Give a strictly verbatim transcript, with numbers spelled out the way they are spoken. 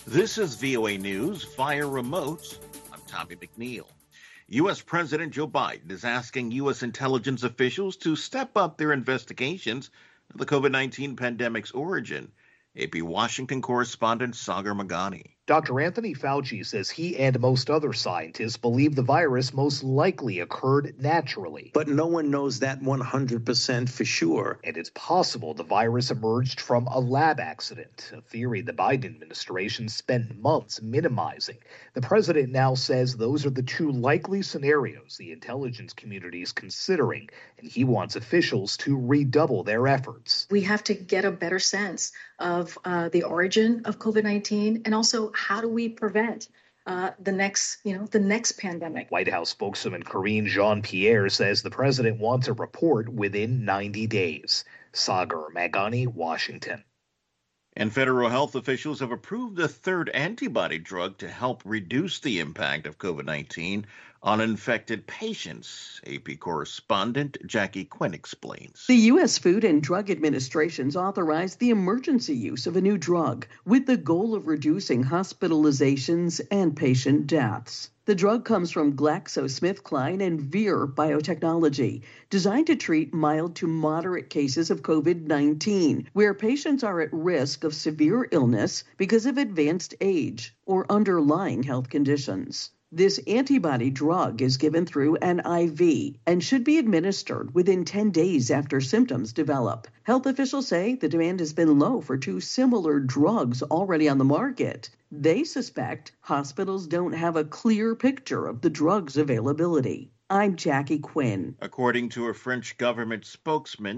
This is V O A News via remote. I'm Tommy McNeil. U S. President Joe Biden is asking U S intelligence officials to step up their investigations of the COVID nineteen pandemic's origin. A P Washington correspondent Sagar Meghani. Doctor Anthony Fauci says he and most other scientists believe the virus most likely occurred naturally. But no one knows that one hundred percent for sure. And it's possible the virus emerged from a lab accident, a theory the Biden administration spent months minimizing. The president now says those are the two likely scenarios the intelligence community is considering, and he wants officials to redouble their efforts. We have to get a better sense of uh, the origin of COVID nineteen, and also how do we prevent uh, the next, you know, the next pandemic. White House spokeswoman Karine Jean-Pierre says the president wants a report within ninety days. Sagar Meghani, Washington. And federal health officials have approved a third antibody drug to help reduce the impact of COVID nineteen on infected patients. A P correspondent Jackie Quinn explains. The U S. Food and Drug Administration's authorized the emergency use of a new drug with the goal of reducing hospitalizations and patient deaths. The drug comes from GlaxoSmithKline and Vir Biotechnology, designed to treat mild to moderate cases of COVID nineteen, where patients are at risk of severe illness because of advanced age or underlying health conditions. This antibody drug is given through an I V and should be administered within ten days after symptoms develop. Health officials say the demand has been low for two similar drugs already on the market. They suspect hospitals don't have a clear picture of the drug's availability. I'm Jackie Quinn. According to a French government spokesman,